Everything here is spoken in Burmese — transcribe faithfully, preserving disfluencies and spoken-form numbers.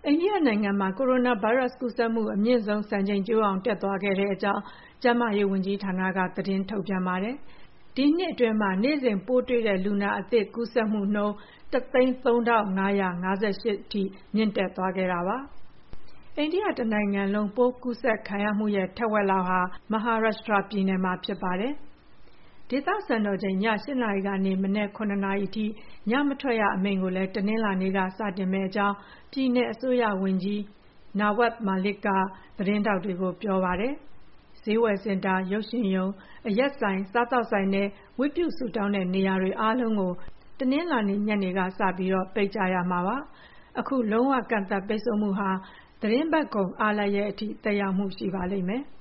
အိန္ဒိယနိုင်ငံမှာကိုရိုနာဗိုင်းရပ်စ်ကူးစက်မှုအမြင့်ဆုံးစံချိန်ကျိုးအောင်တက်သွားခဲ့တဲ့အကြောင်းကျန်းမာရေးဝန်ကြီးဌာနကသတင်းထုတ်ပြန်ပါတယ်။ဒီနှစ်အတွင်းမှာနေ့စဉ်ပိုးတွေ့တဲ့လူနာအသစ်ကူးစက်မှုနှုန်းတစ်သိန်းသုံးထောင်ငါးရာငါးဆယ်ရှစ်ထိမြင့်တက်သွားခဲ့တာပါ။အိန္ဒိယတစ်နိုင်ငံလုံးပိုးကူးစက်ခံရမှုရဲ့ထက်ဝက်လောက်ဟာမဟာရပ်ရှ်ထရာပြည်နယ်မှာဖြစ်ပါတယ်။ဒေသစံတော်ချိန်ည၈နာရီကနေမနက်ခုနှစ်နာရီထိညမထွက်ရအမိန့်ကိုလည်းတနင်္လာနေ့ကစတင်မယ့်အကြောင်းပြည်နယ်အစိုးရဝန်ကြီးနာဝပ်မာလစ်ကသတင်းထောက်တွေကိုပြောပါတယ်။ဈေးဝယ်စင်တာရုပ်ရှင်ရုံအရက်ဆိုင်စားသောက်ဆိုင်နဲ့ဝတ်ပြုဆုတောင်းတဲ့နေရာတွေအားလုံးကိုတနင်္လာနေ့ညနေကစပြီးပိတ်ကြရမှာပါ။အခုလုံးဝကန့်သတ်ပိတ်ဆို့မှုဟာသီတင်းပတ်ကုန်အားလပ်ရက်အထိသက်ရောက်မှုရှိပါလိမ့်မယ်။